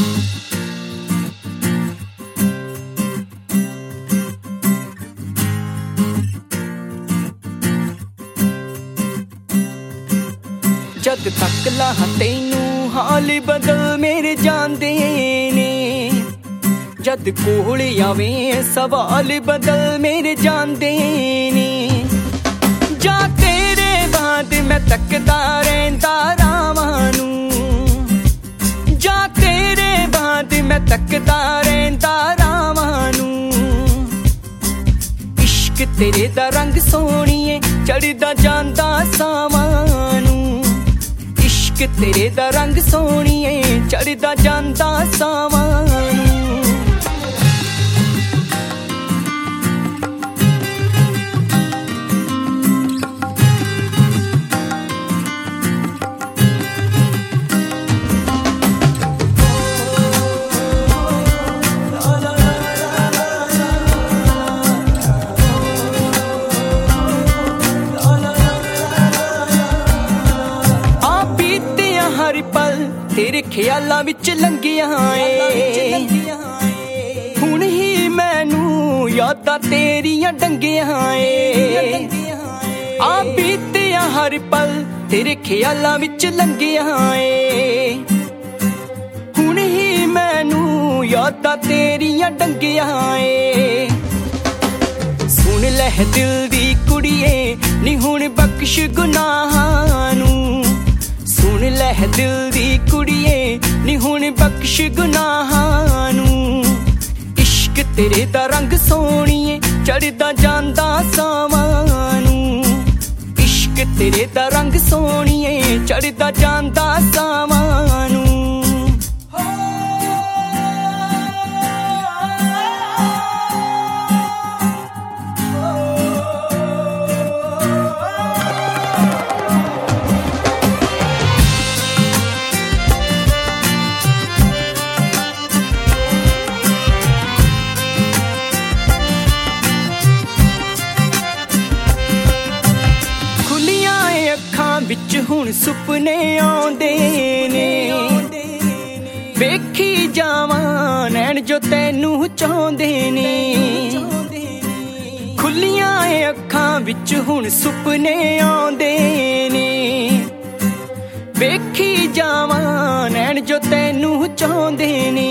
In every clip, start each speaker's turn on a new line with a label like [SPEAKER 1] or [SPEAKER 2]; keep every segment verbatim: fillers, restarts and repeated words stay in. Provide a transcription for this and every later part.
[SPEAKER 1] जद तक लाह तैनू हाल बदल मेरे जांदे ने, जद कोल आवे सवाल बदल मेरे जांदे ने। जा तेरे बाद मैं तकदा रहिंदा रावां नू, जा तेरे बाद मैं तकदा रहिंदा रावां नू। इश्क तेरे दा रंग सोहणीए चढ़दा जांदा सावां नू, इश्क तेरे दा रंग सोहणीए चढ़दा जांदा सावां नू। हर पल तेरे ख्यालां विच लंघिया ए, हुण ही मैनू यादां तेरियां डंगिया ए। आ बीतिया हर पल तेरे ख्यालां विच लंघिया ए, हुण ही मैनू यादां तेरियां डंगिया ए। सुन लै दिल दी कुड़िए नी हुण बख्श गुनाहां नू, सुन लै दिल दी कुड़िए नी हुण बख्श गुनाहां नू। इश्क तेरे दा रंग सोहणीए चढ़दा जांदा सावां नू, इश्क तेरे दा रंग सोहणीए चढ़दा जांदा सावां नू। विच हुण सुपने आउंदे ने, वेखी जावां नैन जो तैनू चाहुंदे ने। खुलियां अखां विच हुण सुपने आउंदे ने, वेखी जावां नैन जो तैनू चाहुंदे ने।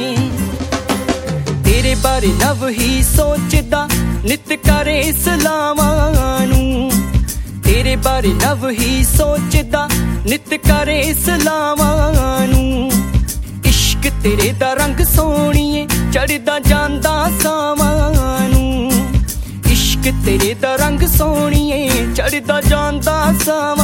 [SPEAKER 1] तेरे बारे नव ही सोचदा नित करे सलावां नू, तेरे बारे नव ही सोचदा नित करे सलावां नू। इश्क तेरे दा रंग सोहणीए चढ़दा जांदा सावां नू, इश्क तेरे दा रंग सोहणीए चढ़दा जांदा सावां।